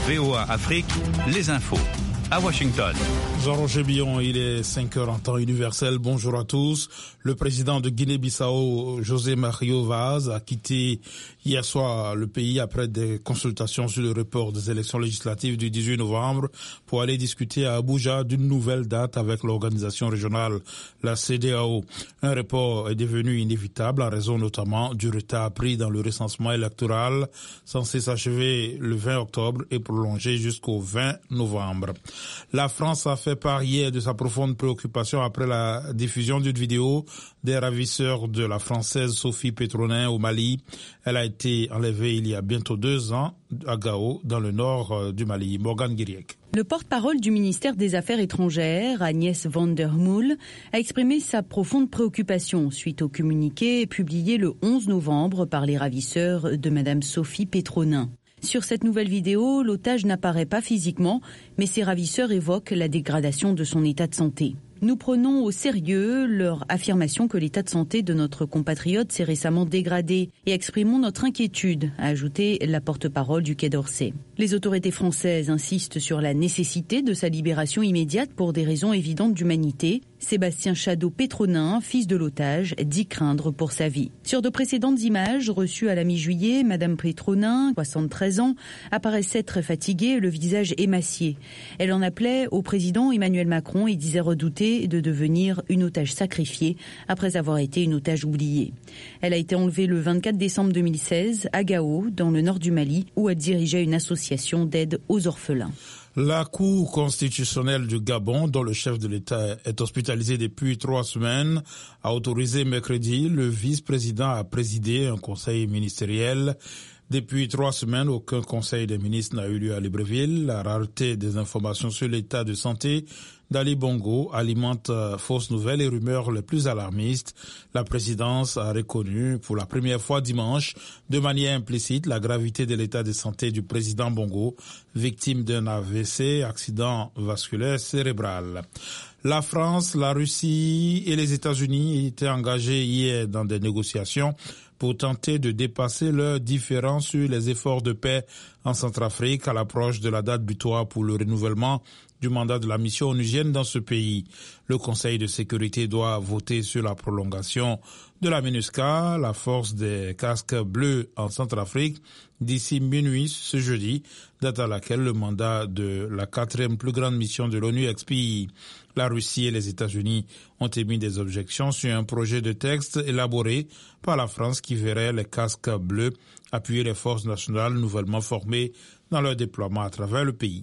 VOA Afrique, les infos. À Washington. Jean-Roger Billon, il est 5h en temps universel. Bonjour à tous. Le président de Guinée-Bissau, José Mario Vaz, a quitté hier soir le pays après des consultations sur le report des élections législatives du 18 novembre pour aller discuter à Abuja d'une nouvelle date avec l'organisation régionale, la CEDEAO. Un report est devenu inévitable en raison notamment du retard pris dans le recensement électoral censé s'achever le 20 octobre et prolongé jusqu'au 20 novembre. La France a fait part hier de sa profonde préoccupation après la diffusion d'une vidéo des ravisseurs de la Française Sophie Petronin au Mali. Elle a été enlevée il y a bientôt 2 ans à Gao, dans le nord du Mali. Morgane Guiriec. Le porte-parole du ministère des Affaires étrangères, Agnès van der Moel, a exprimé sa profonde préoccupation suite au communiqué publié le 11 novembre par les ravisseurs de Madame Sophie Petronin. Sur cette nouvelle vidéo, l'otage n'apparaît pas physiquement, mais ses ravisseurs évoquent la dégradation de son état de santé. Nous prenons au sérieux leur affirmation que l'état de santé de notre compatriote s'est récemment dégradé et exprimons notre inquiétude, a ajouté la porte-parole du Quai d'Orsay. Les autorités françaises insistent sur la nécessité de sa libération immédiate pour des raisons évidentes d'humanité. Sébastien Chadeau-Petronin, fils de l'otage, dit craindre pour sa vie. Sur de précédentes images reçues à la mi-juillet, Madame Petronin, 73 ans, apparaissait très fatiguée, le visage émacié. Elle en appelait au président Emmanuel Macron et disait redouter de devenir une otage sacrifiée après avoir été une otage oubliée. Elle a été enlevée le 24 décembre 2016 à Gao, dans le nord du Mali, où elle dirigeait une association d'aide aux orphelins. La Cour constitutionnelle du Gabon, dont le chef de l'État est hospitalisé depuis 3 semaines, a autorisé mercredi le vice-président à présider un conseil ministériel. Depuis 3 semaines, aucun conseil des ministres n'a eu lieu à Libreville. La rareté des informations sur l'état de santé d'Ali Bongo alimente fausses nouvelles et rumeurs les plus alarmistes. La présidence a reconnu pour la première fois dimanche, de manière implicite, la gravité de l'état de santé du président Bongo, victime d'un AVC, accident vasculaire cérébral. La France, la Russie et les États-Unis étaient engagés hier dans des négociations pour tenter de dépasser leurs différends sur les efforts de paix en Centrafrique à l'approche de la date butoir pour le renouvellement du mandat de la mission onusienne dans ce pays. Le Conseil de sécurité doit voter sur la prolongation de la MINUSCA, la force des casques bleus en Centrafrique, d'ici minuit ce jeudi, date à laquelle le mandat de la 4e plus grande mission de l'ONU expire. La Russie et les États-Unis ont émis des objections sur un projet de texte élaboré par la France qui verrait les casques bleus appuyer les forces nationales nouvellement formées dans leur déploiement à travers le pays.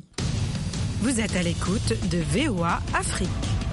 Vous êtes à l'écoute de VOA Afrique.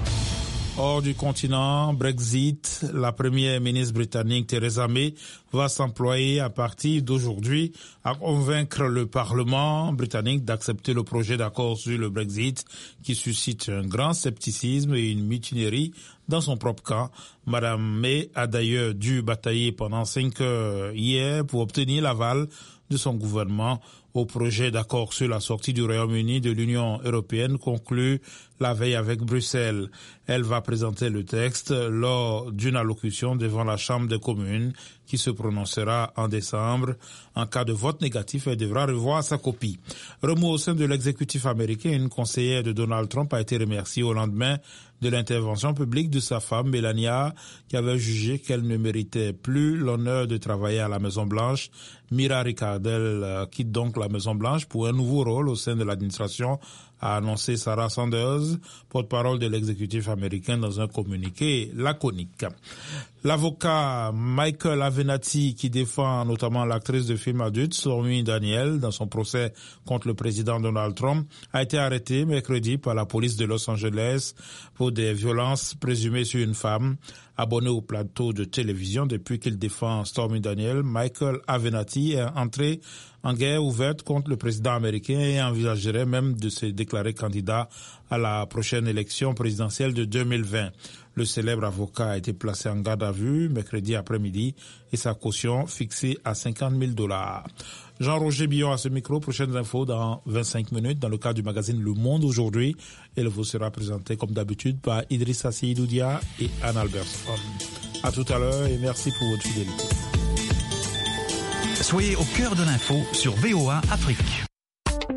Hors du continent, Brexit, la première ministre britannique Theresa May va s'employer à partir d'aujourd'hui à convaincre le Parlement britannique d'accepter le projet d'accord sur le Brexit qui suscite un grand scepticisme et une mutinerie dans son propre camp. Madame May a d'ailleurs dû batailler pendant 5 heures hier pour obtenir l'aval de son gouvernement au projet d'accord sur la sortie du Royaume-Uni de l'Union européenne conclu la veille avec Bruxelles. Elle va présenter le texte lors d'une allocution devant la Chambre des communes qui se prononcera en décembre. En cas de vote négatif, elle devra revoir sa copie. Remous au sein de l'exécutif américain, une conseillère de Donald Trump a été remerciée au lendemain de l'intervention publique de sa femme, Melania, qui avait jugé qu'elle ne méritait plus l'honneur de travailler à la Maison-Blanche. Mira Ricardel quitte donc la Maison-Blanche pour un nouveau rôle au sein de l'administration, a annoncé Sarah Sanders, porte-parole de l'exécutif américain dans un communiqué laconique. L'avocat Michael Avenatti, qui défend notamment l'actrice de film adulte Stormy Daniels dans son procès contre le président Donald Trump, a été arrêté mercredi par la police de Los Angeles pour des violences présumées sur une femme. Abonné au plateau de télévision depuis qu'il défend Stormy Daniels, Michael Avenatti est entré en guerre ouverte contre le président américain et envisagerait même de se déclarer candidat à la prochaine élection présidentielle de 2020. Le célèbre avocat a été placé en garde à vue mercredi après-midi et sa caution fixée à $50,000. Jean-Roger Billon à ce micro. Prochaines infos dans 25 minutes dans le cadre du magazine Le Monde aujourd'hui. Elle vous sera présentée comme d'habitude par Idrissa Seydoudia et Anne Albertson. À tout à l'heure et merci pour votre fidélité. Soyez au cœur de l'info sur VOA Afrique.